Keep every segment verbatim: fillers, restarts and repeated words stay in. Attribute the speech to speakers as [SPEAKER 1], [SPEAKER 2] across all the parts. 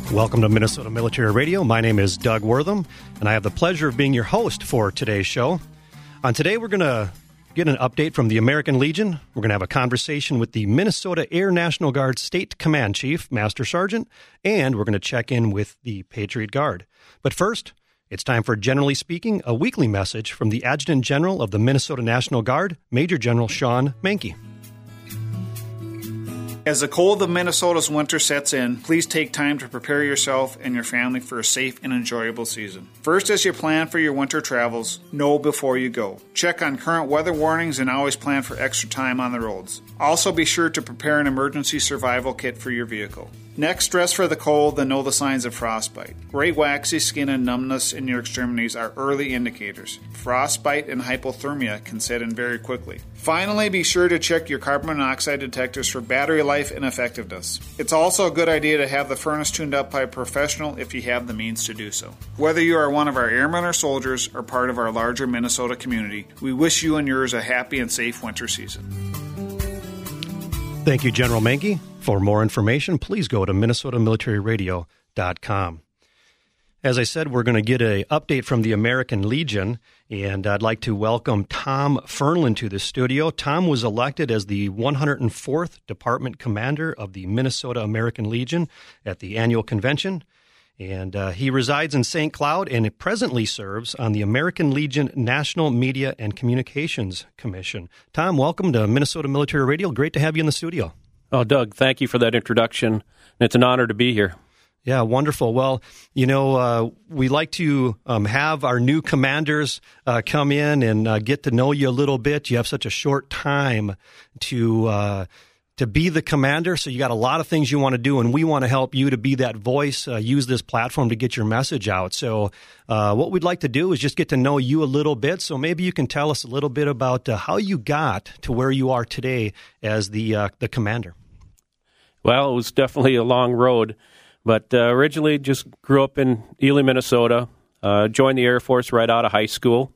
[SPEAKER 1] Welcome to Minnesota Military Radio. My name is Doug Wortham, and I have the pleasure of being your host for today's show. On today, we're going to get an update from the American Legion. We're going to have a conversation with the Minnesota Air National Guard State Command Chief, Master Sergeant, and we're going to check in with the Patriot Guard. But first, it's time for Generally Speaking, a weekly message from the Adjutant General of the Minnesota National Guard, Major General Sean Menke.
[SPEAKER 2] As the cold of Minnesota's winter sets in, please take time to prepare yourself and your family for a safe and enjoyable season. First, as you plan for your winter travels, know before you go. Check on current weather warnings and always plan for extra time on the roads. Also, be sure to prepare an emergency survival kit for your vehicle. Next, dress for the cold and know the signs of frostbite. Gray, waxy skin and numbness in your extremities are early indicators. Frostbite and hypothermia can set in very quickly. Finally, be sure to check your carbon monoxide detectors for battery life and effectiveness. It's also a good idea to have the furnace tuned up by a professional if you have the means to do so. Whether you are one of our airmen or soldiers or part of our larger Minnesota community, we wish you and yours a happy and safe winter season.
[SPEAKER 1] Thank you, General Menke. For more information, please go to minnesota military radio dot com. As I said, we're going to get an update from the American Legion, and I'd like to welcome Tom Fernlund to the studio. Tom was elected as the one hundred fourth Department Commander of the Minnesota American Legion at the annual convention, and uh, he resides in Saint Cloud and presently serves on the American Legion National Media and Communications Commission. Tom, welcome to Minnesota Military Radio. Great to have you in the studio.
[SPEAKER 3] Oh, Doug, thank you for that introduction. It's an honor to be here.
[SPEAKER 1] Yeah, wonderful. Well, you know, uh, we like to um, have our new commanders uh, come in and uh, get to know you a little bit. You have such a short time to uh, to be the commander, so you got a lot of things you want to do, and we want to help you to be that voice, uh, use this platform to get your message out. So uh, what we'd like to do is just get to know you a little bit, so maybe you can tell us a little bit about uh, how you got to where you are today as the uh, the commander.
[SPEAKER 3] Well, it was definitely a long road. But uh, originally just grew up in Ely, Minnesota, uh, joined the Air Force right out of high school,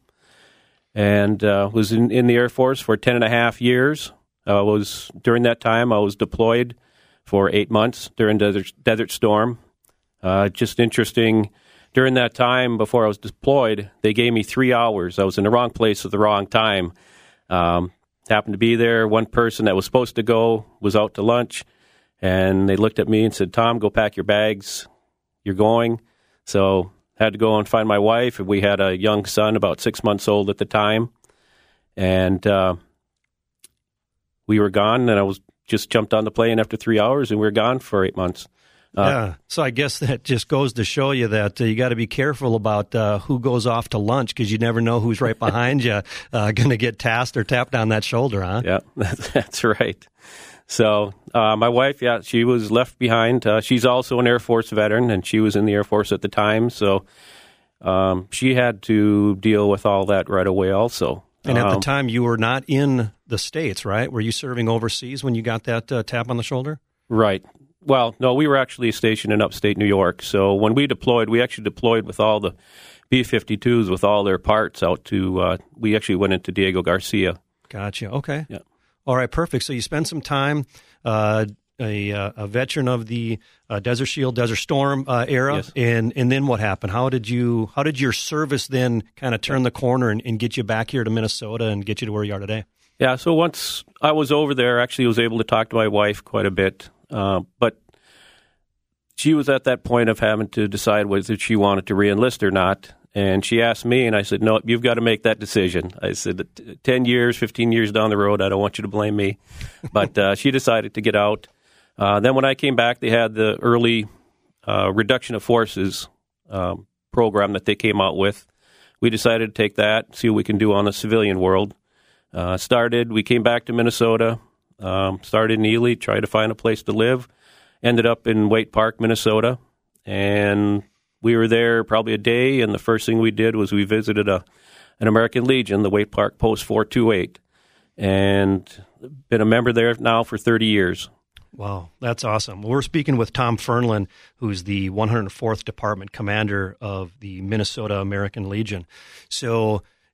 [SPEAKER 3] and uh, was in, in the Air Force for ten and a half years. Uh, was During that time, I was deployed for eight months during Desert, Desert Storm. Uh, just interesting, during that time, before I was deployed, they gave me three hours. I was in the wrong place at the wrong time. Um, happened to be there. One person that was supposed to go was out to lunch. And they looked at me and said, Tom, go pack your bags. You're going. So I had to go and find my wife. We had a young son, about six months old at the time. And uh, we were gone, and I was just jumped on the plane after three hours, and we were gone for eight months. Uh,
[SPEAKER 1] yeah, so I guess that just goes to show you that uh, you got to be careful about uh, who goes off to lunch, because you never know who's right behind you uh, going to get tasked or tapped on that shoulder, huh?
[SPEAKER 3] Yeah, that's right. So uh, my wife, yeah, she was left behind. Uh, she's also an Air Force veteran, and she was in the Air Force at the time. So um, she had to deal with all that right away also.
[SPEAKER 1] And at
[SPEAKER 3] um,
[SPEAKER 1] the time, you were not in the States, right? Were you serving overseas when you got that uh, tap on the shoulder?
[SPEAKER 3] Right. Well, no, we were actually stationed in upstate New York. So when we deployed, we actually deployed with all the B fifty-twos with all their parts out to, uh, we actually went into Diego Garcia.
[SPEAKER 1] Gotcha. Okay.
[SPEAKER 3] Yeah.
[SPEAKER 1] All right, perfect. So you spent some time, uh, a, a veteran of the uh, Desert Shield, Desert Storm uh, era,
[SPEAKER 3] yes.
[SPEAKER 1] and and then what happened? How did you? How did your service then kind of turn the corner and, and get you back here to Minnesota and get you to where you are today?
[SPEAKER 3] Yeah. So once I was over there, actually, I was able to talk to my wife quite a bit, uh, but she was at that point of having to decide whether she wanted to reenlist or not. And she asked me, and I said, no, you've got to make that decision. I said, ten years, fifteen years down the road, I don't want you to blame me. But uh, she decided to get out. Uh, then when I came back, they had the early uh, reduction of forces um, program that they came out with. We decided to take that, see what we can do on the civilian world. Uh, started, we came back to Minnesota, um, started in Ely, tried to find a place to live. Ended up in Waite Park, Minnesota, and we were there probably a day, and the first thing we did was we visited a an American Legion, the Waite Park Post four two eight, and been a member there now for thirty years.
[SPEAKER 1] Wow, that's awesome. Well, we're speaking with Tom Fernlund, who's the one hundred fourth Department Commander of the Minnesota American Legion. So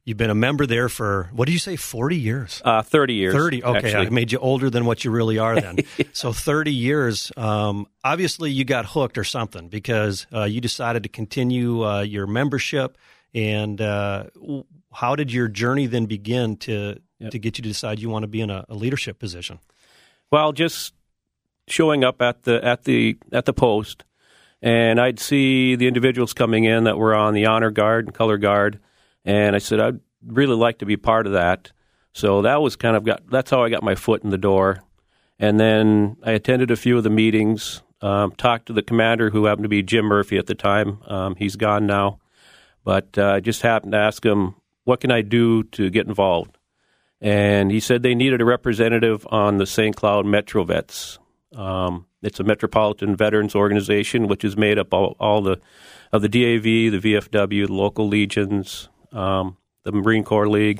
[SPEAKER 1] You've been a member there for, what did you say, forty years?
[SPEAKER 3] Uh, thirty years.
[SPEAKER 1] thirty, okay.
[SPEAKER 3] Actually.
[SPEAKER 1] I made you older than what you really are then. Yeah. So thirty years. Um, obviously, you got hooked or something because uh, you decided to continue uh, your membership. And uh, how did your journey then begin to, yep. to get you to decide you want to be in a, a leadership position?
[SPEAKER 3] Well, just showing up at the at the at the post, and I'd see the individuals coming in that were on the honor guard and color guard. And I said, I'd really like to be part of that. So that was kind of got, that's how I got my foot in the door. And then I attended a few of the meetings, um, talked to the commander who happened to be Jim Murphy at the time. Um, he's gone now. But uh, I just happened to ask him, what can I do to get involved? And he said they needed a representative on the Saint Cloud MetroVets. Um, it's a Metropolitan Veterans Organization, which is made up of all, all the of the D A V, the V F W, the local legions, Um, the Marine Corps League.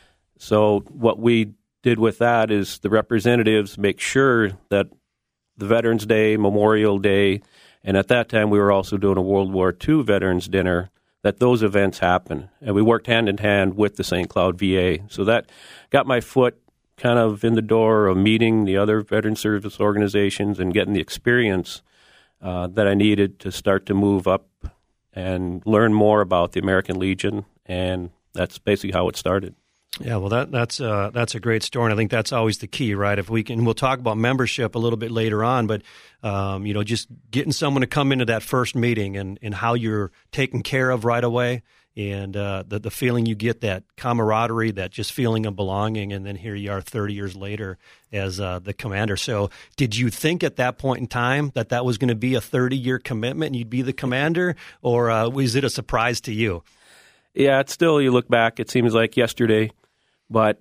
[SPEAKER 3] So what we did with that is the representatives make sure that the Veterans Day, Memorial Day, and at that time we were also doing a World War Two Veterans Dinner, that those events happen. And we worked hand in hand with the Saint Cloud V A. So that got my foot kind of in the door of meeting the other veteran service organizations and getting the experience uh, that I needed to start to move up and learn more about the American Legion. And that's basically how it started.
[SPEAKER 1] Yeah, well, that that's uh, that's a great story, and I think that's always the key, right? If we can, we'll talk about membership a little bit later on, but um, you know, just getting someone to come into that first meeting and, and how you're taken care of right away, and uh, the the feeling you get, that camaraderie, that just feeling of belonging, and then here you are thirty years later as uh, the commander. So, did you think at that point in time that that was going to be a thirty-year commitment and you'd be the commander, or uh, was it a surprise to you?
[SPEAKER 3] Yeah, it's still, you look back, it seems like yesterday, but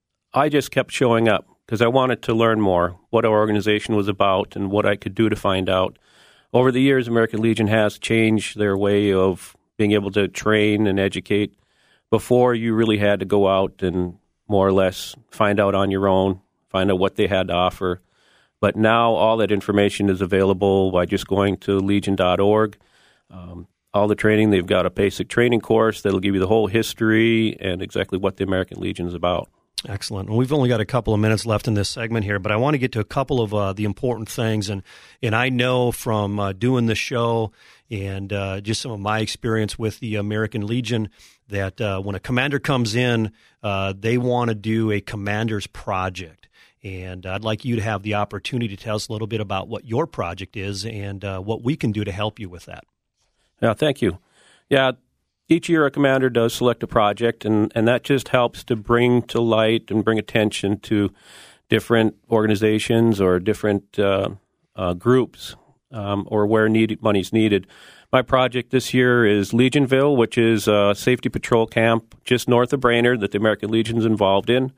[SPEAKER 3] I just kept showing up because I wanted to learn more what our organization was about and what I could do to find out. Over the years, American Legion has changed their way of being able to train and educate. Before, you really had to go out and more or less find out on your own, find out what they had to offer. But now all that information is available by just going to legion dot org. Um, all the training, they've got a basic training course that'll give you the whole history and exactly what the American Legion is about.
[SPEAKER 1] Excellent. Well, we've only got a couple of minutes left in this segment here, but I want to get to a couple of uh, the important things. And, and I know from uh, doing the show and uh, just some of my experience with the American Legion that uh, when a commander comes in, uh, they want to do a commander's project. And I'd like you to have the opportunity to tell us a little bit about what your project is and uh, what we can do to help you with that.
[SPEAKER 3] Yeah, thank you. Yeah, each year a commander does select a project, and, and that just helps to bring to light and bring attention to different organizations or different uh, uh, groups um, or where need, money's needed. My project this year is Legionville, which is a safety patrol camp just north of Brainerd that the American Legion is involved in,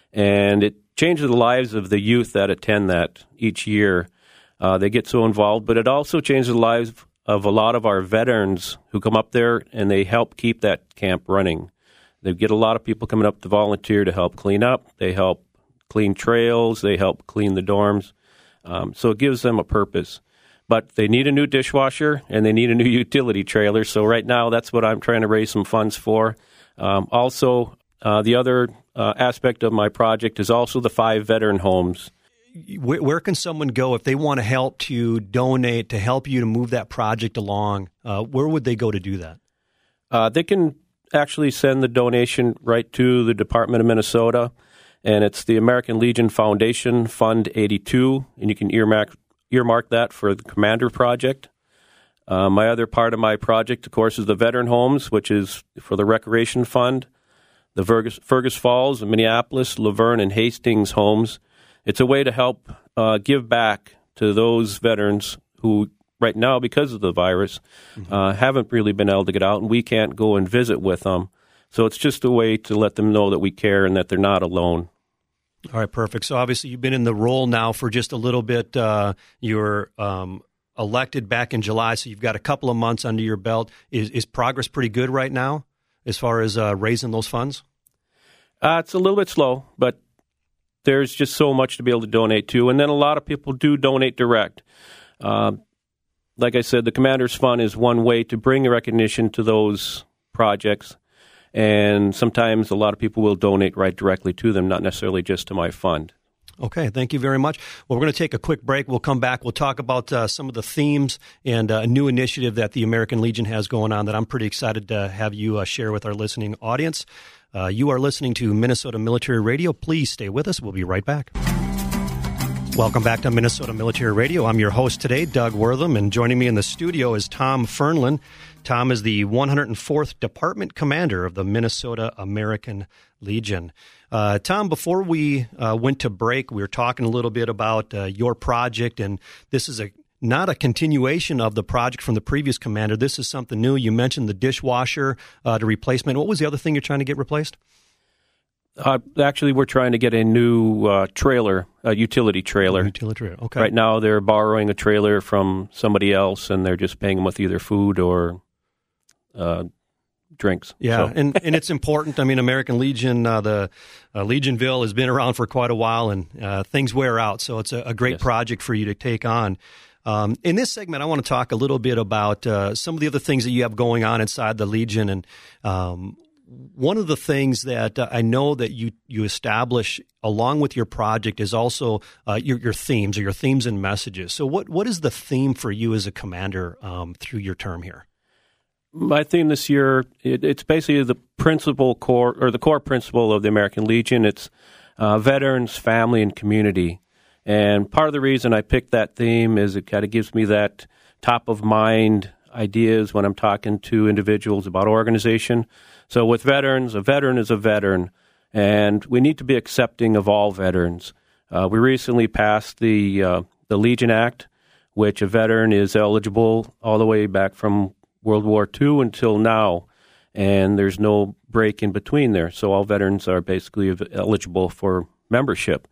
[SPEAKER 3] and it changes the lives of the youth that attend that each year. Uh, they get so involved, but it also changes the lives of a lot of our veterans who come up there and they help keep that camp running. They get a lot of people coming up to volunteer to help clean up. They help clean trails. They help clean the dorms. Um, so it gives them a purpose. But they need a new dishwasher and they need a new utility trailer. So right now that's what I'm trying to raise some funds for. Um, also, uh, the other uh, aspect of my project is also the five veteran homes.
[SPEAKER 1] Where, where can someone go if they want to help to donate, to help you to move that project along? Uh, where would they go to do that?
[SPEAKER 3] Uh, they can actually send the donation right to the Department of Minnesota, and it's the American Legion Foundation Fund eighty-two, and you can earmark, earmark that for the Commander Project. Uh, my other part of my project, of course, is the Veteran Homes, which is for the Recreation Fund, the Fergus, Fergus Falls, Minneapolis, Laverne, and Hastings homes. It's a way to help uh, give back to those veterans who right now, because of the virus, mm-hmm. uh, haven't really been able to get out, and we can't go and visit with them. So it's just a way to let them know that we care and that they're not alone.
[SPEAKER 1] All right, perfect. So obviously you've been in the role now for just a little bit. Uh, you were um, elected back in July, so you've got a couple of months under your belt. Is, is progress pretty good right now as far as uh, raising those funds?
[SPEAKER 3] Uh, it's a little bit slow, but there's just so much to be able to donate to. And then a lot of people do donate direct. Uh, like I said, the Commander's Fund is one way to bring recognition to those projects. And sometimes a lot of people will donate right directly to them, not necessarily just to my fund.
[SPEAKER 1] Okay, thank you very much. Well, we're going to take a quick break. We'll come back. We'll talk about uh, some of the themes and uh, a new initiative that the American Legion has going on that I'm pretty excited to have you uh, share with our listening audience. Uh, you are listening to Minnesota Military Radio. Please stay with us. We'll be right back. Welcome back to Minnesota Military Radio. I'm your host today, Doug Wortham, and joining me in the studio is Tom Fernlin. Tom is the one hundred fourth Department Commander of the Minnesota American Legion. Uh, Tom, before we uh, went to break, we were talking a little bit about uh, your project, and this is a not a continuation of the project from the previous commander. This is something new. You mentioned the dishwasher, uh, the replacement. What was the other thing you're trying to get replaced?
[SPEAKER 3] Uh, actually, we're trying to get a new uh, trailer, a utility trailer.
[SPEAKER 1] Utility trailer, okay.
[SPEAKER 3] Right now, they're borrowing a trailer from somebody else, and they're just paying them with either food or uh, drinks.
[SPEAKER 1] Yeah,
[SPEAKER 3] so.
[SPEAKER 1] and, and it's important. I mean, American Legion, uh, the uh, Legionville has been around for quite a while, and uh, things wear out, so it's a, a great
[SPEAKER 3] yes. project
[SPEAKER 1] for you to take on. Um, in this segment, I want to talk a little bit about uh, some of the other things that you have going on inside the Legion, and um, one of the things that uh, I know that you, you establish along with your project is also uh, your, your themes or your themes and messages. So what, what is the theme for you as a commander um, through your term here?
[SPEAKER 3] My theme this year, it, it's basically the principal core or the core principle of the American Legion. It's uh, veterans, family, and community. And part of the reason I picked that theme is it kind of gives me that top of mind ideas when I'm talking to individuals about organization. So with veterans, a veteran is a veteran, and we need to be accepting of all veterans. Uh, we recently passed the uh, the Legion Act, which a veteran is eligible all the way back from World War Two until now, and there's no break in between there. So all veterans are basically eligible for membership.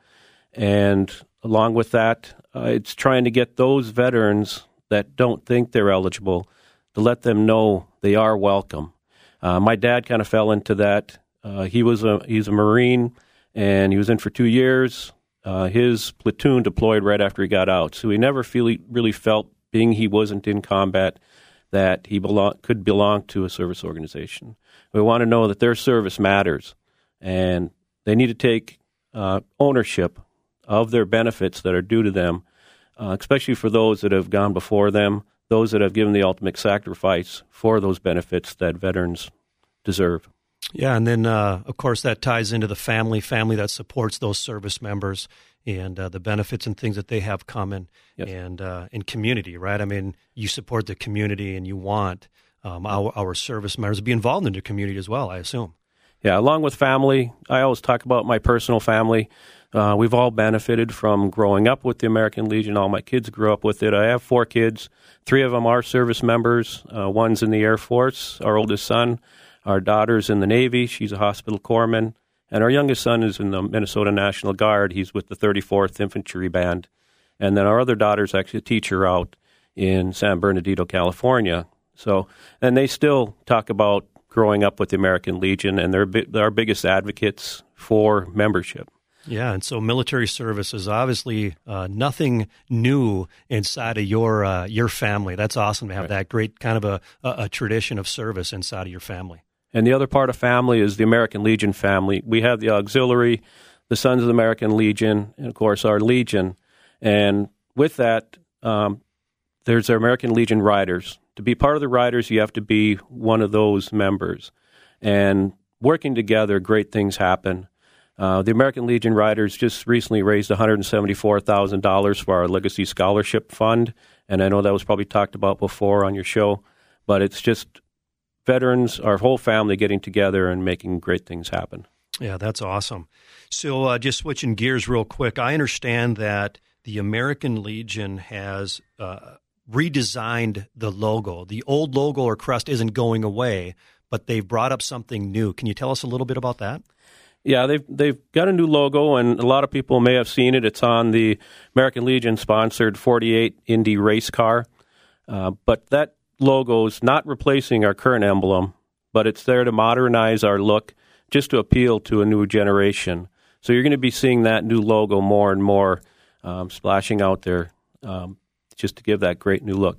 [SPEAKER 3] And along with that, uh, it's trying to get those veterans that don't think they're eligible to let them know they are welcome. Uh, my dad kind of fell into that. Uh, he was a he's a Marine, and he was in for two years. Uh, his platoon deployed right after he got out, so he never feel, really felt, being he wasn't in combat, that he belong, could belong to a service organization. We want to know that their service matters, and they need to take uh, ownership of their benefits that are due to them, uh, especially for those that have gone before them, those that have given the ultimate sacrifice for those benefits that veterans deserve.
[SPEAKER 1] Yeah, and then, uh, of course, that ties into the family, family that supports those service members and uh, the benefits and things that they have coming, yes. and uh, in community, right? I mean, you support the community and you want um, our, our service members to be involved in the community as well, I assume.
[SPEAKER 3] Yeah, along with family, I always talk about my personal family. Uh, we've all benefited from growing up with the American Legion. All my kids grew up with it. I have four kids. Three of them are service members. Uh, one's in the Air Force, our oldest son. Our daughter's in the Navy. She's a hospital corpsman. And our youngest son is in the Minnesota National Guard. He's with the thirty-fourth Infantry Band. And then our other daughter's actually a teacher out in San Bernardino, California. So, and they still talk about growing up with the American Legion, and they're, they're our biggest advocates for membership.
[SPEAKER 1] Yeah, and so military service is obviously uh, nothing new inside of your uh, your family. That's awesome to have right. that great kind of a, a, a tradition of service inside of your family.
[SPEAKER 3] And the other part of family is the American Legion family. We have the auxiliary, the Sons of the American Legion, and, of course, our Legion. And with that, um, there's our American Legion Riders. To be part of the Riders, you have to be one of those members. And working together, great things happen. Uh, the American Legion Riders just recently raised one hundred seventy-four thousand dollars for our Legacy Scholarship Fund, and I know that was probably talked about before on your show, but it's just veterans, our whole family getting together and making great things happen.
[SPEAKER 1] Yeah, that's awesome. So uh, just switching gears real quick, I understand that the American Legion has uh, redesigned the logo. The old logo or crest isn't going away, but they've brought up something new. Can you tell us a little bit about that?
[SPEAKER 3] Yeah, they've they've got a new logo, and a lot of people may have seen it. It's on the American Legion-sponsored forty-eight Indy race car. Uh, but that logo is not replacing our current emblem, but it's there to modernize our look, just to appeal to a new generation. So you're going to be seeing that new logo more and more um, splashing out there, um, just to give that great new look.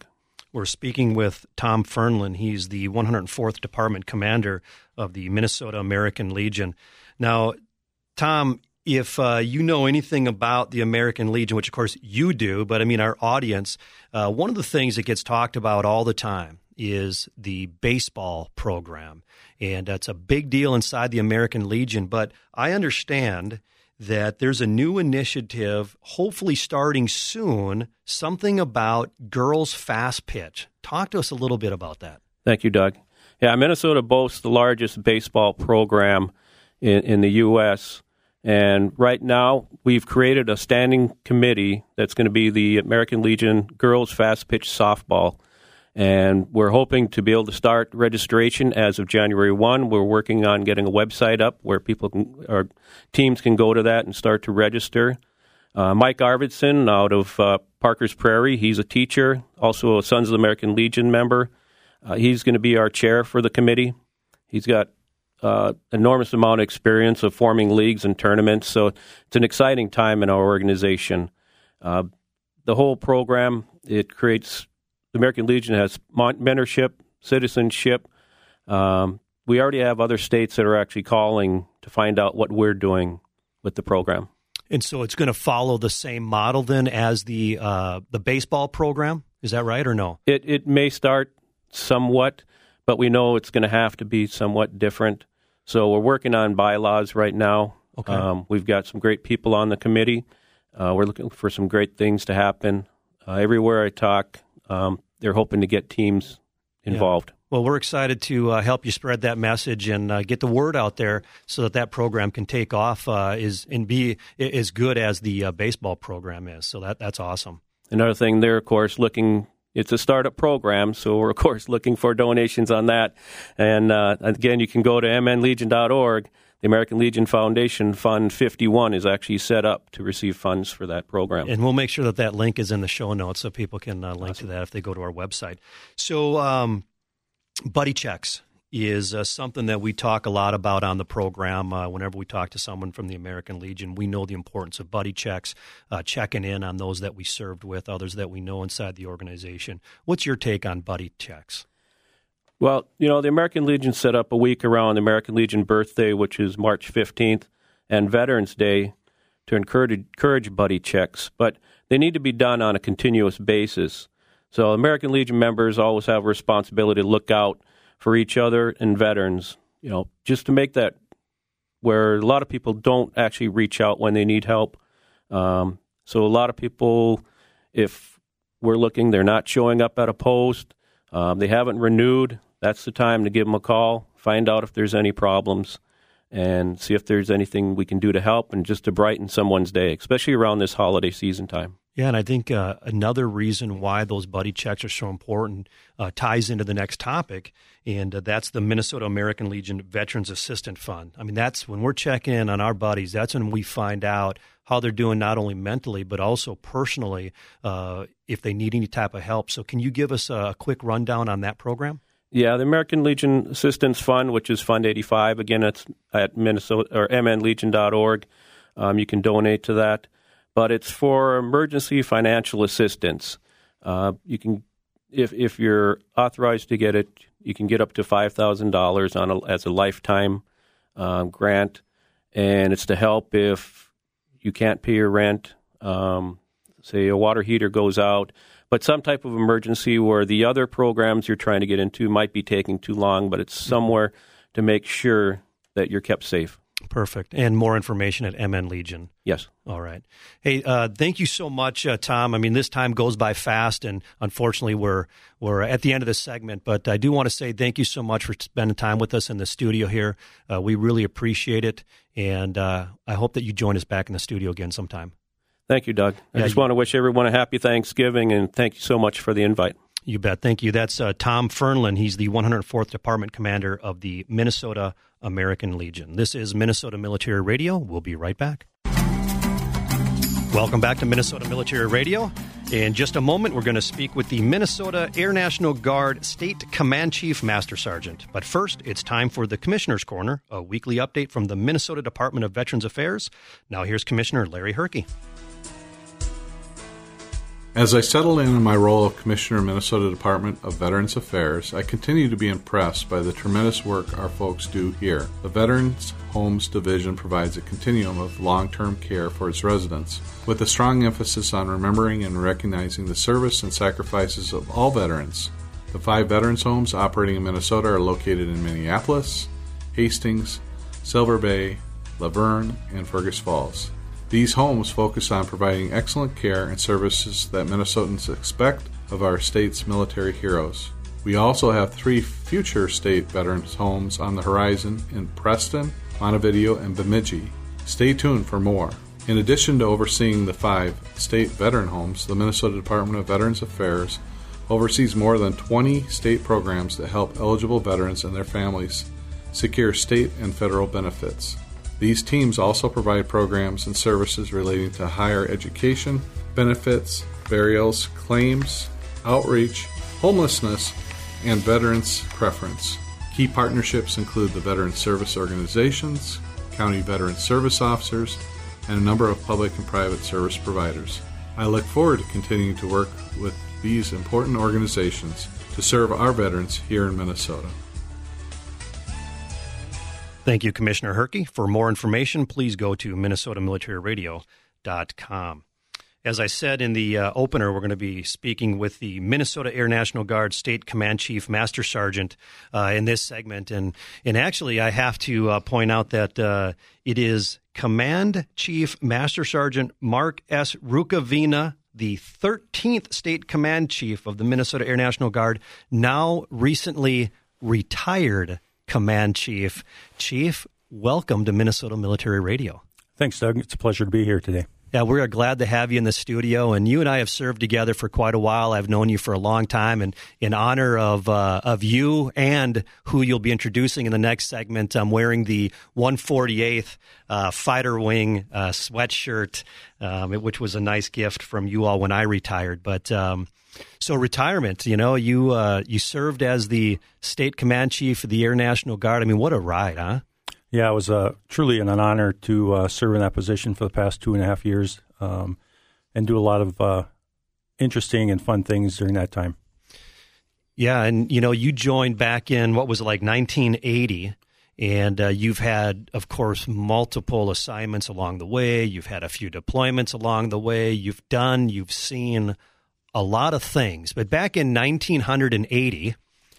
[SPEAKER 1] We're speaking with Tom Fernlund. He's the one hundred fourth Department Commander of the Minnesota American Legion. Now, Tom, if uh, you know anything about the American Legion, which of course you do, but I mean our audience, uh, one of the things that gets talked about all the time is the baseball program. And that's a big deal inside the American Legion. But I understand that there's a new initiative, hopefully starting soon, something about girls fast pitch. Talk to us a little bit about that.
[SPEAKER 3] Thank you, Doug. Yeah, Minnesota boasts the largest baseball program in, in the U S, and right now we've created a standing committee that's going to be the American Legion Girls Fast Pitch Softball. And we're hoping to be able to start registration as of January first. We're working on getting a website up where people can, or teams can go to that and start to register. Uh, Mike Arvidsson out of uh, Parker's Prairie, he's a teacher, also a Sons of the American Legion member. Uh, he's going to be our chair for the committee. He's got uh, enormous amount of experience of forming leagues and tournaments, so it's an exciting time in our organization. Uh, the whole program, it creates... The American Legion has mentorship, citizenship. Um, we already have other states that are actually calling to find out what we're doing with the program.
[SPEAKER 1] And so it's going to follow the same model then as the uh, the baseball program? Is that right or no?
[SPEAKER 3] It it may start somewhat, but we know it's going to have to be somewhat different. So we're working on bylaws right now.
[SPEAKER 1] Okay.
[SPEAKER 3] Um, we've got some great people on the committee. Uh, we're looking for some great things to happen. Uh, everywhere I talk, Um, they're hoping to get teams involved.
[SPEAKER 1] Yeah. Well, we're excited to uh, help you spread that message and uh, get the word out there so that that program can take off uh, is and be as good as the uh, baseball program is. So that that's awesome.
[SPEAKER 3] Another thing, they're, of course, looking – it's a startup program, so we're, of course, looking for donations on that. And, uh, again, you can go to m n legion dot org. The American Legion Foundation Fund fifty-one is actually set up to receive funds for that program.
[SPEAKER 1] And we'll make sure that that link is in the show notes so people can uh, link awesome. to that if they go to our website. So um, buddy checks is uh, something that we talk a lot about on the program. Uh, whenever we talk to someone from the American Legion, we know the importance of buddy checks, uh, checking in on those that we served with, others that we know inside the organization. What's your take on buddy checks?
[SPEAKER 3] Well, you know, the American Legion set up a week around the American Legion birthday, which is March fifteenth, and Veterans Day to encourage, encourage buddy checks, but they need to be done on a continuous basis. So American Legion members always have a responsibility to look out for each other and veterans, you know, just to make that where a lot of people don't actually reach out when they need help. Um, so a lot of people, if we're looking, they're not showing up at a post, um, they haven't renewed. That's the time to give them a call, find out if there's any problems, and see if there's anything we can do to help and just to brighten someone's day, especially around this holiday season time.
[SPEAKER 1] Yeah, and I think uh, another reason why those buddy checks are so important uh, ties into the next topic, and uh, that's the Minnesota American Legion Veterans Assistance Fund. I mean, that's when we're checking in on our buddies, that's when we find out how they're doing not only mentally but also personally uh, if they need any type of help. So can you give us a quick rundown on that program?
[SPEAKER 3] Yeah, the American Legion Assistance Fund, which is Fund eighty-five, again, it's at Minnesota or m n legion dot org. Um, you can donate to that, but it's for emergency financial assistance. Uh, you can, if if you're authorized to get it, you can get up to five thousand dollars on a, as a lifetime uh, grant, and it's to help if you can't pay your rent. Um, say a water heater goes out. But some type of emergency where the other programs you're trying to get into might be taking too long, but it's somewhere to make sure that you're kept safe.
[SPEAKER 1] Perfect. And more information at M N Legion.
[SPEAKER 3] Yes.
[SPEAKER 1] All right. Hey, uh, thank you so much, uh, Tom. I mean, this time goes by fast, and unfortunately, we're we're at the end of this segment. But I do want to say thank you so much for spending time with us in the studio here. Uh, we really appreciate it, and uh, I hope that you join us back in the studio again sometime.
[SPEAKER 3] Thank you, Doug. I
[SPEAKER 1] yeah,
[SPEAKER 3] just
[SPEAKER 1] you,
[SPEAKER 3] want to wish everyone a happy Thanksgiving, and thank you so much for the invite.
[SPEAKER 1] You bet. Thank you. That's uh, Tom Fernlund. He's the one hundred fourth Department Commander of the Minnesota American Legion. This is Minnesota Military Radio. We'll be right back. Welcome back to Minnesota Military Radio. In just a moment, we're going to speak with the Minnesota Air National Guard State Command Chief Master Sergeant. But first, it's time for the Commissioner's Corner, a weekly update from the Minnesota Department of Veterans Affairs. Now here's Commissioner Larry Herke.
[SPEAKER 4] As I settle in in my role of Commissioner, Minnesota Department of Veterans Affairs, I continue to be impressed by the tremendous work our folks do here. The Veterans Homes Division provides a continuum of long-term care for its residents, with a strong emphasis on remembering and recognizing the service and sacrifices of all veterans. The five veterans homes operating in Minnesota are located in Minneapolis, Hastings, Silver Bay, Laverne, and Fergus Falls. These homes focus on providing excellent care and services that Minnesotans expect of our state's military heroes. We also have three future state veterans homes on the horizon in Preston, Montevideo, and Bemidji. Stay tuned for more. In addition to overseeing the five state veteran homes, the Minnesota Department of Veterans Affairs oversees more than twenty state programs that help eligible veterans and their families secure state and federal benefits. These teams also provide programs and services relating to higher education, benefits, burials, claims, outreach, homelessness, and veterans preference. Key partnerships include the Veteran Service Organizations, County Veteran Service Officers, and a number of public and private service providers. I look forward to continuing to work with these important organizations to serve our veterans here in Minnesota.
[SPEAKER 1] Thank you, Commissioner Herke. For more information, please go to minnesota military radio dot com. As I said in the uh, opener, we're going to be speaking with the Minnesota Air National Guard State Command Chief Master Sergeant uh, in this segment. And, and actually, I have to uh, point out that uh, it is Command Chief Master Sergeant Mark S. Rukavina, the thirteenth State Command Chief of the Minnesota Air National Guard, now recently retired Command Chief. Chief, welcome to Minnesota Military Radio.
[SPEAKER 5] Thanks, Doug. It's a pleasure to be here today.
[SPEAKER 1] Yeah, we're glad to have you in the studio, and you and I have served together for quite a while. I've known you for a long time, and in honor of uh, of you and who you'll be introducing in the next segment, I'm wearing the one forty-eighth uh, Fighter Wing uh, sweatshirt, um, which was a nice gift from you all when I retired. But um, so retirement, you know, you uh, you served as the State Command Chief of the Air National Guard. I mean, what a ride, huh?
[SPEAKER 5] Yeah, it was uh, truly an honor to uh, serve in that position for the past two and a half years um, and do a lot of uh, interesting and fun things during that time.
[SPEAKER 1] Yeah, and, you know, you joined back in, what was it, like nineteen eighty, and uh, you've had, of course, multiple assignments along the way. You've had a few deployments along the way. You've done, you've seen a lot of things. But back in nineteen eighty,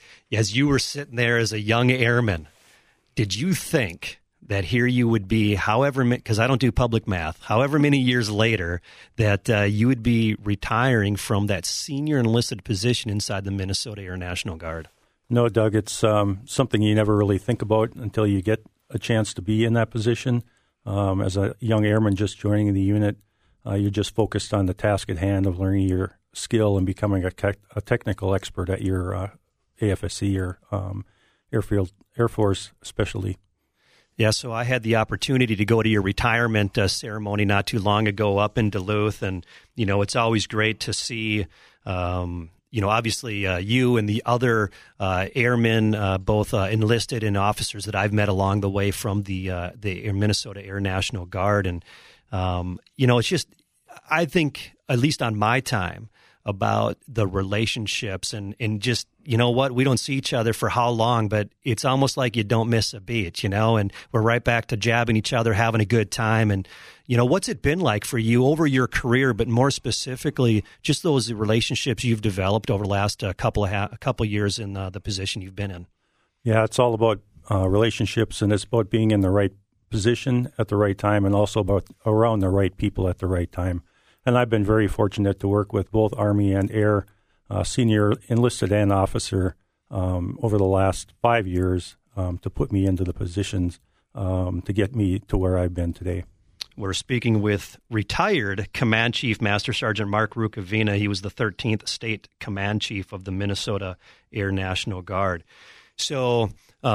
[SPEAKER 1] as you were sitting there as a young airman, did you think that here you would be, however, because I don't do public math, however many years later, that uh, you would be retiring from that senior enlisted position inside the Minnesota Air National Guard?
[SPEAKER 5] No, Doug, it's um, something you never really think about until you get a chance to be in that position. Um, as a young airman just joining the unit, uh, you're just focused on the task at hand of learning your skill and becoming a, te- a technical expert at your uh, A F S C or um, airfield Air Force specialty.
[SPEAKER 1] Yeah, so I had the opportunity to go to your retirement uh, ceremony not too long ago up in Duluth, and, you know, it's always great to see, um, you know, obviously uh, you and the other uh, airmen, uh, both uh, enlisted and officers that I've met along the way from the, uh, the Minnesota Air National Guard. And, um, you know, it's just, I think, at least on my time, about the relationships and, and just, you know what, we don't see each other for how long, but it's almost like you don't miss a beat, you know, and we're right back to jabbing each other, having a good time. And, you know, what's it been like for you over your career, but more specifically, just those relationships you've developed over the last uh, couple of ha- a couple of years in uh, the position you've been in?
[SPEAKER 5] Yeah, it's all about uh, relationships, and it's about being in the right position at the right time, and also about around the right people at the right time. And I've been very fortunate to work with both Army and Air, uh, senior enlisted and officer, um, over the last five years um, to put me into the positions um, to get me to where I've been today.
[SPEAKER 1] We're speaking with retired Command Chief Master Sergeant Mark Rukavina. He was the thirteenth State Command Chief of the Minnesota Air National Guard. So, um,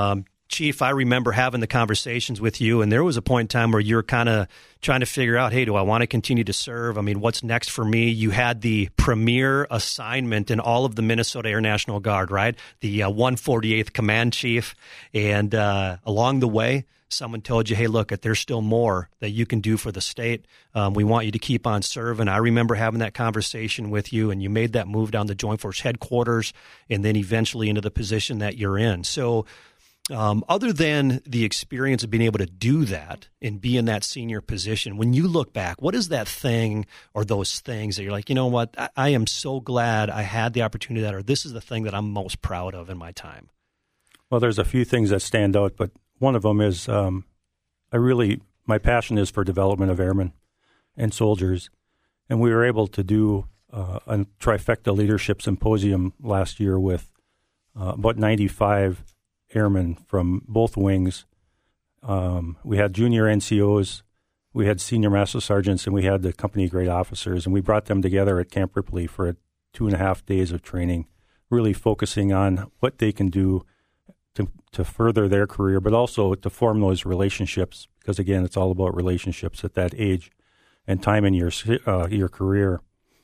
[SPEAKER 1] Chief, I remember having the conversations with you, and there was a point in time where you were kind of trying to figure out, hey, do I want to continue to serve? I mean, what's next for me? You had the premier assignment in all of the Minnesota Air National Guard, right? The uh, one forty-eighth Command Chief. And uh, along the way, someone told you, hey, look, there's still more that you can do for the state. Um, we want you to keep on serving. I remember having that conversation with you, and you made that move down to Joint Force Headquarters and then eventually into the position that you're in. So um, other than the experience of being able to do that and be in that senior position, when you look back, what is that thing or those things that you're like, you know what, I, I am so glad I had the opportunity that, or this is the thing that I'm most proud of in my time?
[SPEAKER 5] Well, there's a few things that stand out, but one of them is um, I really, my passion is for development of airmen and soldiers. And we were able to do uh, a trifecta leadership symposium last year with uh, about ninety-five airmen from both wings. Um, we had junior N C Os, we had senior master sergeants, and we had the company grade officers. And we brought them together at Camp Ripley for a two and a half days of training, really focusing on what they can do To, to further their career, but also to form those relationships, because again, it's all about relationships at that age and time in your uh, your career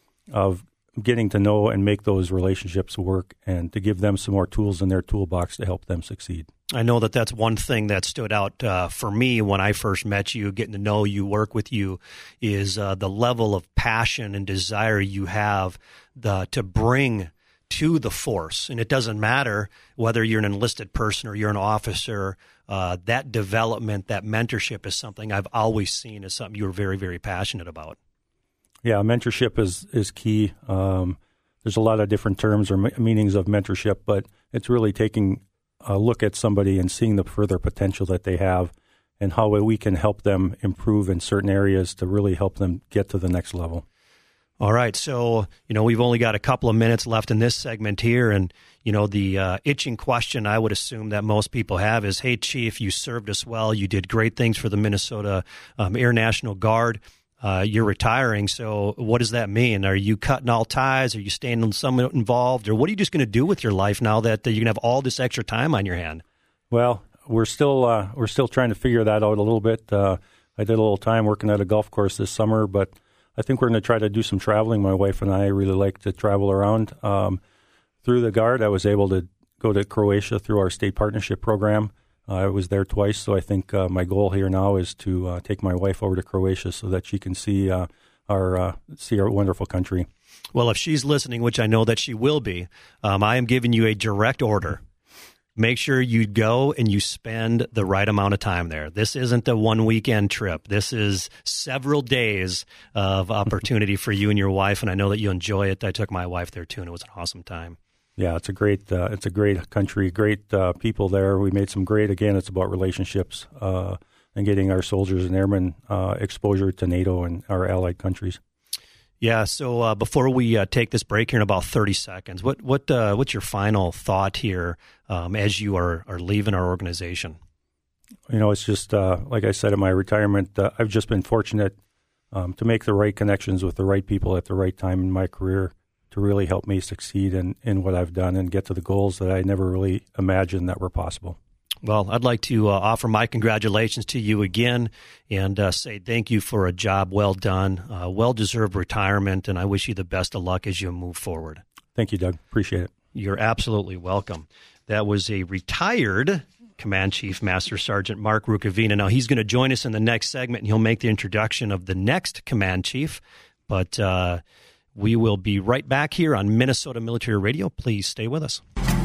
[SPEAKER 5] of getting to know and make those relationships work, and to give them some more tools in their toolbox to help them succeed.
[SPEAKER 1] I know that that's one thing that stood out uh, for me when I first met you, getting to know you, work with you, is uh, the level of passion and desire you have the, to bring to the force. And it doesn't matter whether you're an enlisted person or you're an officer, uh, that development, that mentorship is something I've always seen as something you're very, very passionate about.
[SPEAKER 5] Yeah, mentorship is, is key. Um, there's a lot of different terms or m- meanings of mentorship, but it's really taking a look at somebody and seeing the further potential that they have and how we can help them improve in certain areas to really help them get to the next level.
[SPEAKER 1] All right, so, you know, we've only got a couple of minutes left in this segment here, and, you know, the uh, itching question I would assume that most people have is, hey, Chief, you served us well. You did great things for the Minnesota um, Air National Guard. Uh, you're retiring, so what does that mean? Are you cutting all ties? Are you staying somewhat involved? Or what are you just going to do with your life now that uh, you're going to have all this extra time on your hand?
[SPEAKER 5] Well, we're still uh, we're still trying to figure that out a little bit. Uh, I did a little time working at a golf course this summer, but I think we're going to try to do some traveling. My wife and I really like to travel around. Um, through the Guard, I was able to go to Croatia through our state partnership program. Uh, I was there twice, so I think uh, my goal here now is to uh, take my wife over to Croatia so that she can see uh, our uh, see our wonderful country.
[SPEAKER 1] Well, if she's listening, which I know that she will be, um, I am giving you a direct order. Make sure you go and you spend the right amount of time there. This isn't a one weekend trip. This is several days of opportunity for you and your wife, and I know that you enjoy it. I took my wife there too, and it was an awesome time.
[SPEAKER 5] Yeah, it's a great, uh, it's a great country, great uh, people there. We made some great. Again, it's about relationships uh, and getting our soldiers and airmen uh, exposure to NATO and our allied countries.
[SPEAKER 1] Yeah. So uh, before we uh, take this break here in about thirty seconds, what what uh, what's your final thought here um, as you are are leaving our organization?
[SPEAKER 5] You know, it's just uh, like I said in my retirement. Uh, I've just been fortunate um, to make the right connections with the right people at the right time in my career to really help me succeed in, in what I've done and get to the goals that I never really imagined that were possible.
[SPEAKER 1] Well, I'd like to uh, offer my congratulations to you again and uh, say thank you for a job well done, uh, well-deserved retirement, and I wish you the best of luck as you move forward.
[SPEAKER 5] Thank you, Doug. Appreciate it.
[SPEAKER 1] You're absolutely welcome. That was a retired Command Chief Master Sergeant Mark Rukavina. Now, he's going to join us in the next segment, and he'll make the introduction of the next Command Chief, but uh, we will be right back here on Minnesota Military Radio. Please stay with us.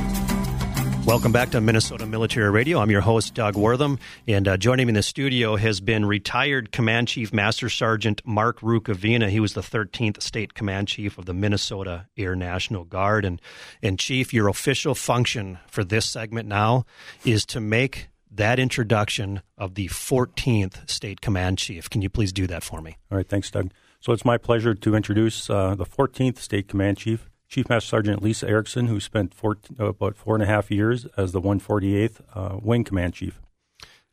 [SPEAKER 1] Welcome back to Minnesota Military Radio. I'm your host, Doug Wortham, and uh, joining me in the studio has been retired Command Chief Master Sergeant Mark Rukavina. He was the thirteenth State Command Chief of the Minnesota Air National Guard. And, and Chief, your official function for this segment now is to make that introduction of the fourteenth State Command Chief. Can you please do that for me?
[SPEAKER 5] All right, thanks, Doug. So it's my pleasure to introduce uh, the fourteenth State Command Chief, Chief Master Sergeant Lisa Erickson, who spent four, uh, about four and a half years as the one forty-eighth uh, Wing Command Chief.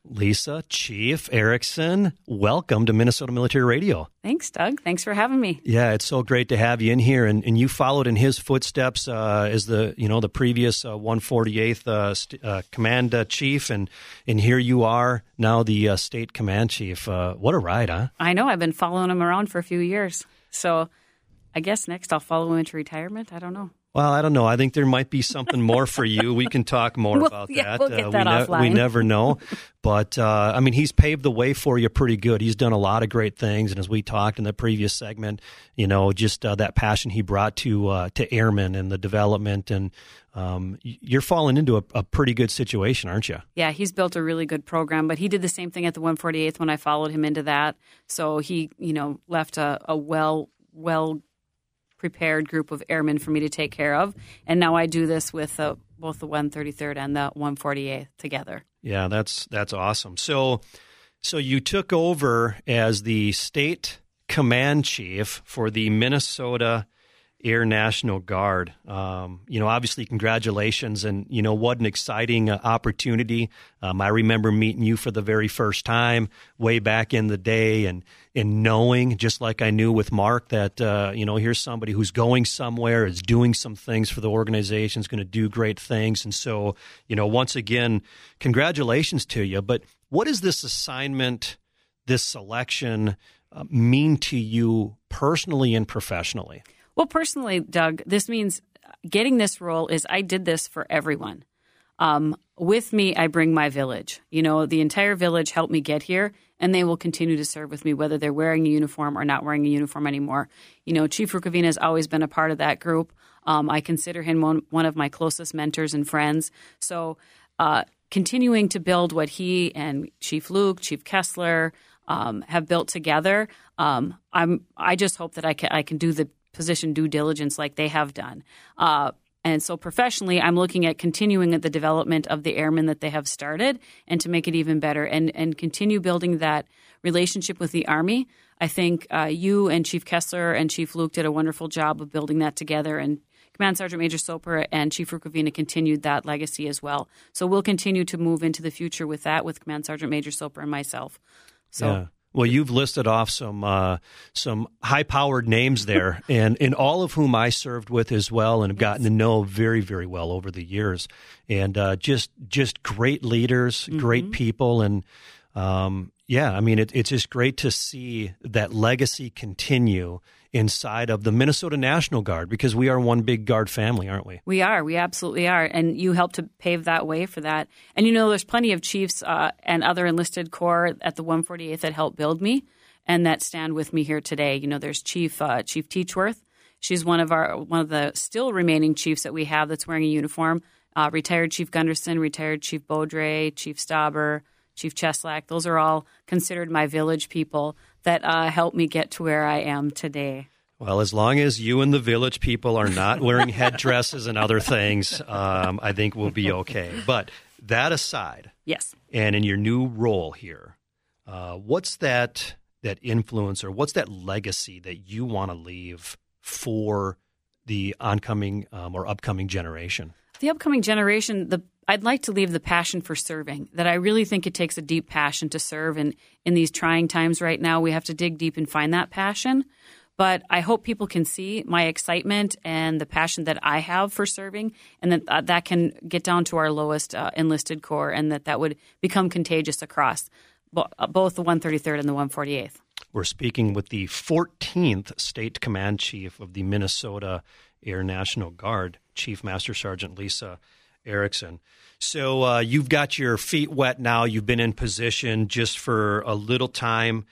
[SPEAKER 1] Lisa, Chief Erickson, welcome to Minnesota Military Radio.
[SPEAKER 6] Thanks, Doug. Thanks for having me.
[SPEAKER 1] Yeah, it's so great to have you in here, and, and you followed in his footsteps uh, as the you know the previous uh, one forty-eighth uh, st- uh, Command uh, Chief, and and here you are now the uh, State Command Chief. Uh, what a ride, huh?
[SPEAKER 6] I know. I've been following him around for a few years, so I guess next I'll follow him into retirement. I don't know.
[SPEAKER 1] Well, I don't know. I think there might be something more for you. We can talk more
[SPEAKER 6] well,
[SPEAKER 1] about
[SPEAKER 6] yeah,
[SPEAKER 1] that.
[SPEAKER 6] We'll get
[SPEAKER 1] uh,
[SPEAKER 6] that
[SPEAKER 1] we,
[SPEAKER 6] offline.
[SPEAKER 1] we never know. But, uh, I mean, he's paved the way for you pretty good. He's done a lot of great things. And as we talked in the previous segment, you know, just uh, that passion he brought to uh, to airmen and the development. And um, you're falling into a, a pretty good situation, aren't you?
[SPEAKER 6] Yeah, he's built a really good program. But he did the same thing at the one forty-eighth when I followed him into that. So he, you know, left a, a well, well prepared group of airmen for me to take care of. And now I do this with uh, both the one thirty-third and the one forty-eighth together.
[SPEAKER 1] Yeah, that's that's awesome. So so you took over as the State Command Chief for the Minnesota Air National Guard. Um, you know, obviously, congratulations, and you know what an exciting uh, opportunity. Um, I remember meeting you for the very first time way back in the day, and and knowing, just like I knew with Mark, that uh, you know here's somebody who's going somewhere, is doing some things for the organization, is going to do great things, and so you know once again, congratulations to you. But what does this assignment, this selection, uh, mean to you personally and professionally?
[SPEAKER 6] Well, personally, Doug, this means getting this role is I did this for everyone. Um, with me, I bring my village. You know, the entire village helped me get here, and they will continue to serve with me, whether they're wearing a uniform or not wearing a uniform anymore. You know, Chief Rukavina has always been a part of that group. Um, I consider him one, one of my closest mentors and friends. So uh, continuing to build what he and Chief Luke, Chief Kessler um, have built together, um, I'm, I just hope that I can, I can do the position due diligence like they have done. Uh, and so professionally, I'm looking at continuing at the development of the airmen that they have started and to make it even better and, and continue building that relationship with the Army. I think uh, you and Chief Kessler and Chief Luke did a wonderful job of building that together, and Command Sergeant Major Soper and Chief Rukavina continued that legacy as well. So we'll continue to move into the future with that with Command Sergeant Major Soper and myself. So.
[SPEAKER 1] Yeah. Well, you've listed off some uh, some high-powered names there, and, and all of whom I served with as well and have gotten to know very, very well over the years. And uh, just just great leaders, mm-hmm. great people, and um, yeah, I mean, it, it's just great to see that legacy continue inside of the Minnesota National Guard, because we are one big Guard family, aren't we?
[SPEAKER 6] We are. We absolutely are. And you helped to pave that way for that. And, you know, there's plenty of chiefs uh, and other enlisted corps at the one forty-eighth that helped build me and that stand with me here today. You know, there's Chief uh, Chief Teachworth. She's one of our one of the still remaining chiefs that we have that's wearing a uniform. Uh, retired Chief Gunderson, retired Chief Beaudre, Chief Stauber, Chief Cheslack. Those are all considered my village people that uh, helped me get to where I am today.
[SPEAKER 1] Well, as long as you and the village people are not wearing headdresses and other things, um, I think we'll be okay. But that aside,
[SPEAKER 6] yes,
[SPEAKER 1] and in your new role here, uh, what's that that influence or what's that legacy that you want to leave for the oncoming um, or upcoming generation?
[SPEAKER 6] The upcoming generation, the I'd like to leave the passion for serving, that I really think it takes a deep passion to serve. And in these trying times right now, we have to dig deep and find that passion. But I hope people can see my excitement and the passion that I have for serving, and that uh, that can get down to our lowest uh, enlisted corps, and that that would become contagious across bo- both the one thirty-third and the one forty-eighth.
[SPEAKER 1] We're speaking with the fourteenth State Command Chief of the Minnesota Air National Guard, Chief Master Sergeant Lisa Erickson. So uh, you've got your feet wet now. You've been in position just for a little time.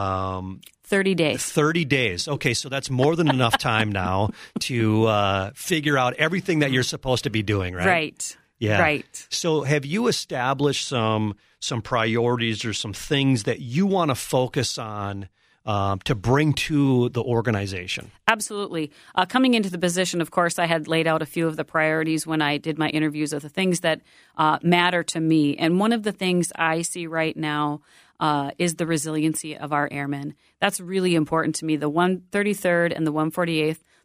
[SPEAKER 1] Um,
[SPEAKER 6] thirty days.
[SPEAKER 1] thirty days. Okay, so that's more than enough time now to uh, figure out everything that you're supposed to be doing, right?
[SPEAKER 6] Right.
[SPEAKER 1] Yeah.
[SPEAKER 6] Right.
[SPEAKER 1] So have you established some some priorities or some things that you want to focus on um, to bring to the organization?
[SPEAKER 6] Absolutely. Uh, coming into the position, of course, I had laid out a few of the priorities when I did my interviews of the things that uh, matter to me. And one of the things I see right now uh, is the resiliency of our airmen. That's really important to me. The one thirty-third and the one forty-eighth,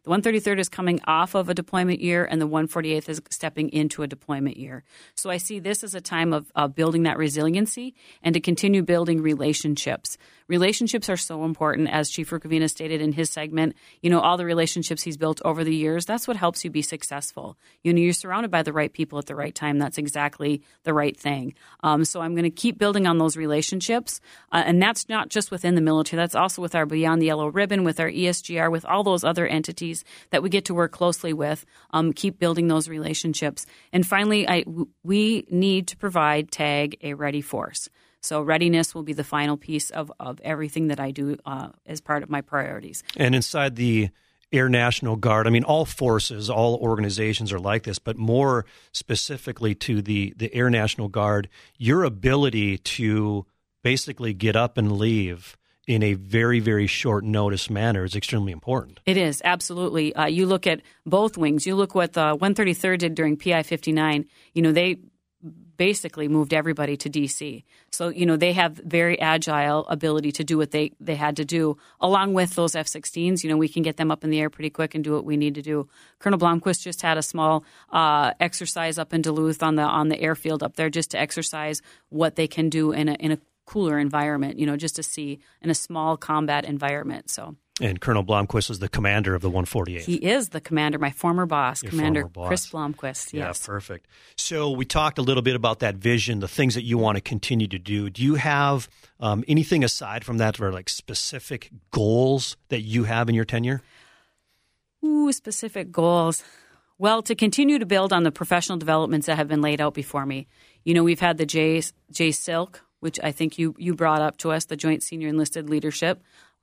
[SPEAKER 6] The one thirty-third is coming off of a deployment year, and the one forty-eighth is stepping into a deployment year. So I see this as a time of uh, building that resiliency and to continue building relationships. Relationships are so important, as Chief Rukavina stated in his segment. You know, all the relationships he's built over the years, that's what helps you be successful. You know, you're surrounded by the right people at the right time. That's exactly the right thing. Um, so I'm going to keep building on those relationships. Uh, and that's not just within the military. That's also with our Beyond the Yellow Ribbon, with our E S G R, with all those other entities that we get to work closely with. Um, keep building those relationships. And finally, I, we need to provide TAG a ready force. So readiness will be the final piece of, of everything that I do uh, as part of my priorities.
[SPEAKER 1] And inside the Air National Guard, I mean, all forces, all organizations are like this, but more specifically to the, the Air National Guard, your ability to basically get up and leave in a very, very short notice manner is extremely important.
[SPEAKER 6] It is, absolutely. Uh, you look at both wings. You look what the one thirty-third did during P I fifty-nine. You know, they basically moved everybody to D C. So, you know, they have very agile ability to do what they, they had to do. Along with those F sixteens, you know, we can get them up in the air pretty quick and do what we need to do. Colonel Blomquist just had a small uh, exercise up in Duluth on the on the airfield up there just to exercise what they can do in a in a cooler environment, you know, just to see in a small combat environment. So.
[SPEAKER 1] And Colonel Blomquist is the commander of the one forty-eighth.
[SPEAKER 6] He is the commander, my former boss,
[SPEAKER 1] Your
[SPEAKER 6] Commander
[SPEAKER 1] former boss.
[SPEAKER 6] Chris Blomquist. Yes.
[SPEAKER 1] Yeah, perfect. So we talked a little bit about that vision, the things that you want to continue to do. Do you have um, anything aside from that for like specific goals that you have in your tenure?
[SPEAKER 6] Ooh, specific goals. Well, to continue to build on the professional developments that have been laid out before me. You know, we've had the J, J Silk, which I think you, you brought up to us, the Joint Senior Enlisted Leadership.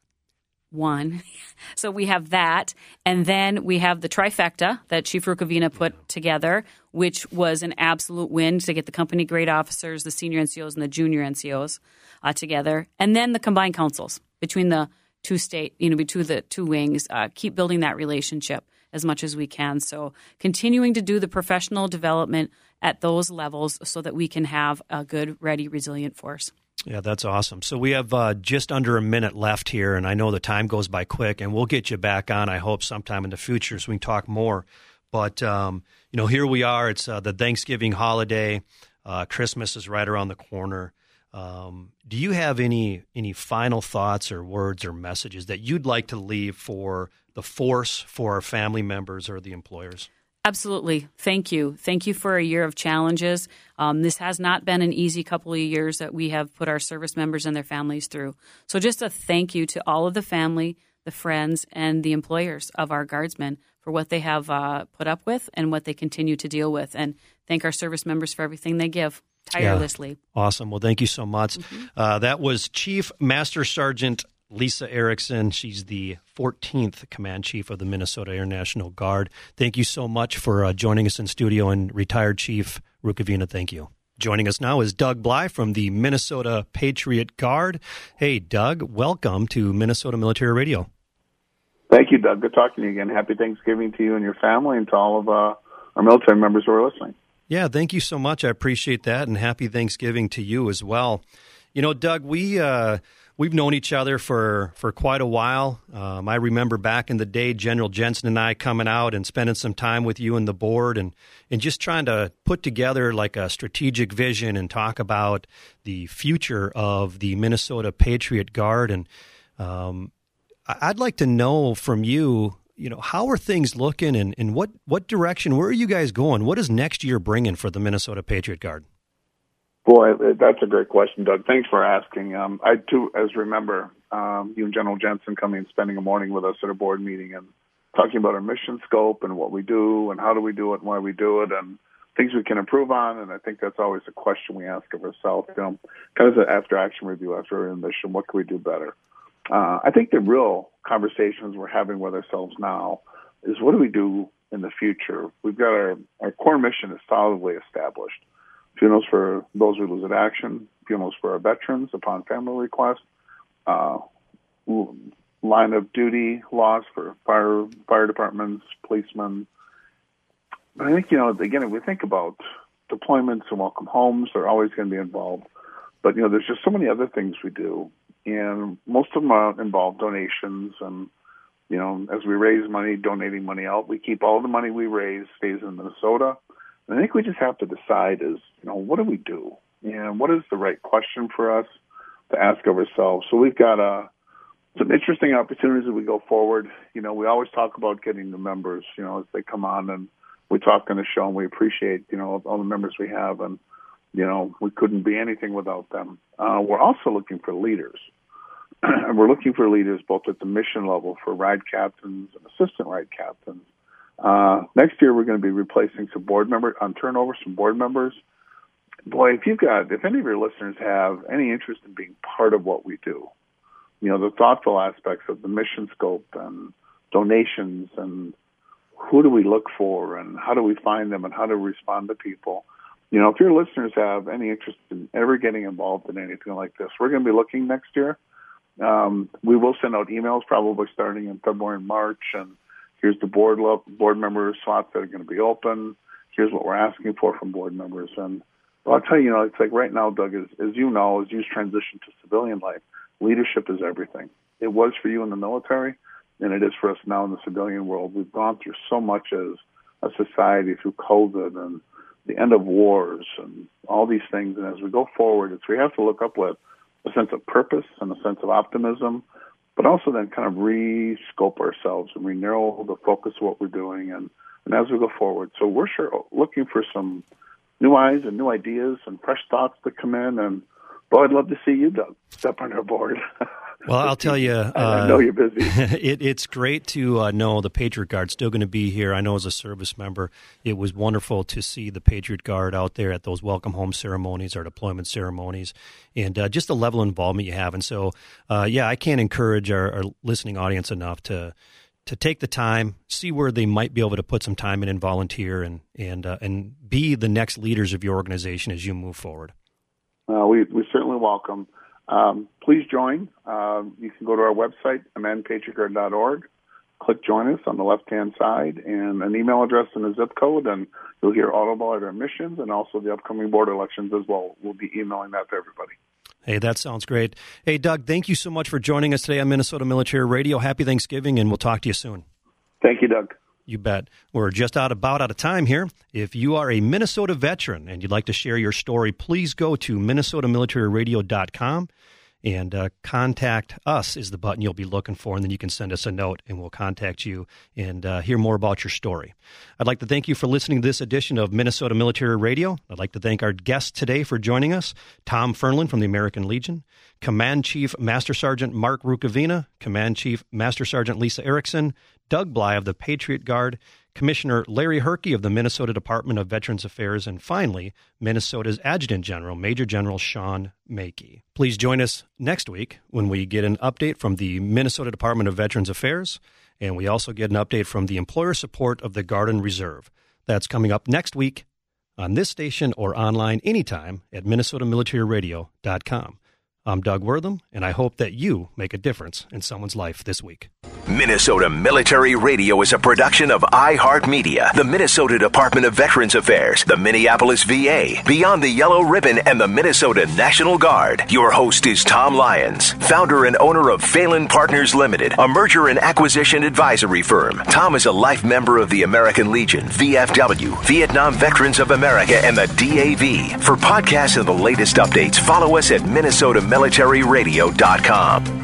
[SPEAKER 6] One. So we have that. And then we have the trifecta that Chief Rukavina put together, which was an absolute win to get the company grade officers, the senior N C Os, and the junior N C Os uh, together. And then the combined councils between the two state, you know, between the two wings, uh, keep building that relationship as much as we can. So continuing to do the professional development at those levels so that we can have a good, ready, resilient force.
[SPEAKER 1] Yeah, that's awesome. So we have uh, just under a minute left here, and I know the time goes by quick, and we'll get you back on, I hope, sometime in the future so we can talk more. But, um, you know, here we are. It's uh, the Thanksgiving holiday. Uh, Christmas is right around the corner. Um, do you have any any final thoughts or words or messages that you'd like to leave for the force, for our family members or the employers?
[SPEAKER 6] Absolutely. Thank you. Thank you for a year of challenges. Um, this has not been an easy couple of years that we have put our service members and their families through. So just a thank you to all of the family, the friends, and the employers of our Guardsmen for what they have uh, put up with and what they continue to deal with. And thank our service members for everything they give tirelessly.
[SPEAKER 1] Yeah. Awesome. Well, thank you so much. Mm-hmm. Uh, that was Chief Master Sergeant Lisa Erickson. She's the fourteenth Command Chief of the Minnesota Air National Guard. Thank you so much for uh, joining us in studio, and retired Chief Rukavina, thank you. Joining us now is Doug Bly from the Minnesota Patriot Guard. Hey, Doug, welcome to Minnesota Military Radio.
[SPEAKER 7] Thank you, Doug. Good talking to you again. Happy Thanksgiving to you and your family and to all of uh, our military members who are listening.
[SPEAKER 1] Yeah, thank you so much. I appreciate that, and happy Thanksgiving to you as well. You know, Doug, we... Uh, We've known each other for, for quite a while. Um, I remember back in the day, General Jensen and I coming out and spending some time with you and the board and, and just trying to put together like a strategic vision and talk about the future of the Minnesota Patriot Guard. And um, I'd like to know from you, you know, how are things looking and, and what, what direction, where are you guys going? What is next year bringing for the Minnesota Patriot Guard?
[SPEAKER 7] Boy, that's a great question, Doug. Thanks for asking. Um, I, too, as remember, um, you and General Jensen coming and spending a morning with us at a board meeting and talking about our mission scope and what we do and how do we do it and why we do it and things we can improve on. And I think that's always a question we ask of ourselves, you know, kind of an after-action review after our mission. What can we do better? Uh, I think the real conversations we're having with ourselves now is what do we do in the future? We've got our, our core mission is solidly established. Funerals for those who lose in action, funerals for our veterans upon family request, uh, line of duty laws for fire fire departments, policemen. But I think, you know, again, if we think about deployments and welcome homes, they're always going to be involved. But, you know, there's just so many other things we do, and most of them are involve donations and you know, as we raise money, donating money out, we keep all the money we raise stays in Minnesota. And I think we just have to decide is, you know, what do we do? And what is the right question for us to ask of ourselves? So we've got uh, some interesting opportunities as we go forward. You know, we always talk about getting the members, you know, as they come on and we talk on the show, and we appreciate, you know, all the members we have. And, you know, we couldn't be anything without them. Uh, we're also looking for leaders. And we're looking for leaders both at the mission level for ride captains and assistant ride captains. Uh, next year, we're going to be replacing some board members, on turnover, some board members. Boy, if you've got, if any of your listeners have any interest in being part of what we do, you know, the thoughtful aspects of the mission scope and donations and who do we look for and how do we find them and how to respond to people. You know, if your listeners have any interest in ever getting involved in anything like this, we're going to be looking next year. Um, we will send out emails probably starting in February and March, and here's the board lo- board member slots that are going to be open. Here's what we're asking for from board members. And well, I'll tell you, you know, it's like right now, Doug, as, as you know, as you transition to civilian life, leadership is everything. It was for you in the military, and it is for us now in the civilian world. We've gone through so much as a society through COVID and the end of wars and all these things. And as we go forward, it's we have to look up with a sense of purpose and a sense of optimism, but also then kind of re-scope ourselves and re-narrow the focus of what we're doing and, and as we go forward. So we're sure looking for some new eyes and new ideas and fresh thoughts to come in. And, boy, I'd love to see you, Doug, step on our board.
[SPEAKER 1] Well, I'll tell you. Uh,
[SPEAKER 7] I know you're busy.
[SPEAKER 1] it, it's great to uh, know the Patriot Guard's still going to be here. I know as a service member, it was wonderful to see the Patriot Guard out there at those welcome home ceremonies or deployment ceremonies, and uh, just the level of involvement you have. And so, uh, yeah, I can't encourage our, our listening audience enough to to take the time, see where they might be able to put some time in and volunteer, and and uh, and be the next leaders of your organization as you move forward.
[SPEAKER 7] Uh, we we certainly welcome. Um, please join. Uh, you can go to our website, amend patriot guard dot org. Click Join Us on the left-hand side, and an email address and a zip code, and you'll hear all about our missions and also the upcoming board elections as well. We'll be emailing that to everybody.
[SPEAKER 1] Hey, that sounds great. Hey, Doug, thank you so much for joining us today on Minnesota Military Radio. Happy Thanksgiving, and we'll talk to you soon.
[SPEAKER 7] Thank you, Doug.
[SPEAKER 1] You bet. We're just out about out of time here. If you are a Minnesota veteran and you'd like to share your story, please go to minnesota military radio dot com and uh, contact us is the button you'll be looking for, and then you can send us a note and we'll contact you and uh, hear more about your story. I'd like to thank you for listening to this edition of Minnesota Military Radio. I'd like to thank our guests today for joining us, Tom Fernlund from the American Legion, Command Chief Master Sergeant Mark Rukavina, Command Chief Master Sergeant Lisa Erickson, Doug Bly of the Patriot Guard, Commissioner Larry Herkey of the Minnesota Department of Veterans Affairs, and finally, Minnesota's Adjutant General, Major General Sean Makey. Please join us next week when we get an update from the Minnesota Department of Veterans Affairs, and we also get an update from the employer support of the Guard and Reserve. That's coming up next week on this station or online anytime at minnesota military radio dot com. I'm Doug Wortham, and I hope that you make a difference in someone's life this week.
[SPEAKER 8] Minnesota Military Radio is a production of iHeartMedia, the Minnesota Department of Veterans Affairs, the Minneapolis V A, Beyond the Yellow Ribbon, and the Minnesota National Guard. Your host is Tom Lyons, founder and owner of Phelan Partners Limited, a merger and acquisition advisory firm. Tom is a life member of the American Legion, V F W, Vietnam Veterans of America, and the D A V. For podcasts and the latest updates, follow us at minnesota military radio dot com.